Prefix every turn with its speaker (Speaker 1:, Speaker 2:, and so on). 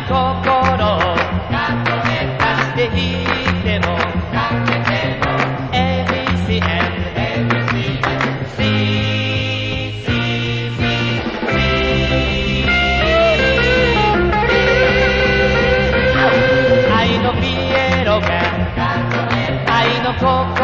Speaker 1: 心を貸していても ABCN愛のピエロが愛の心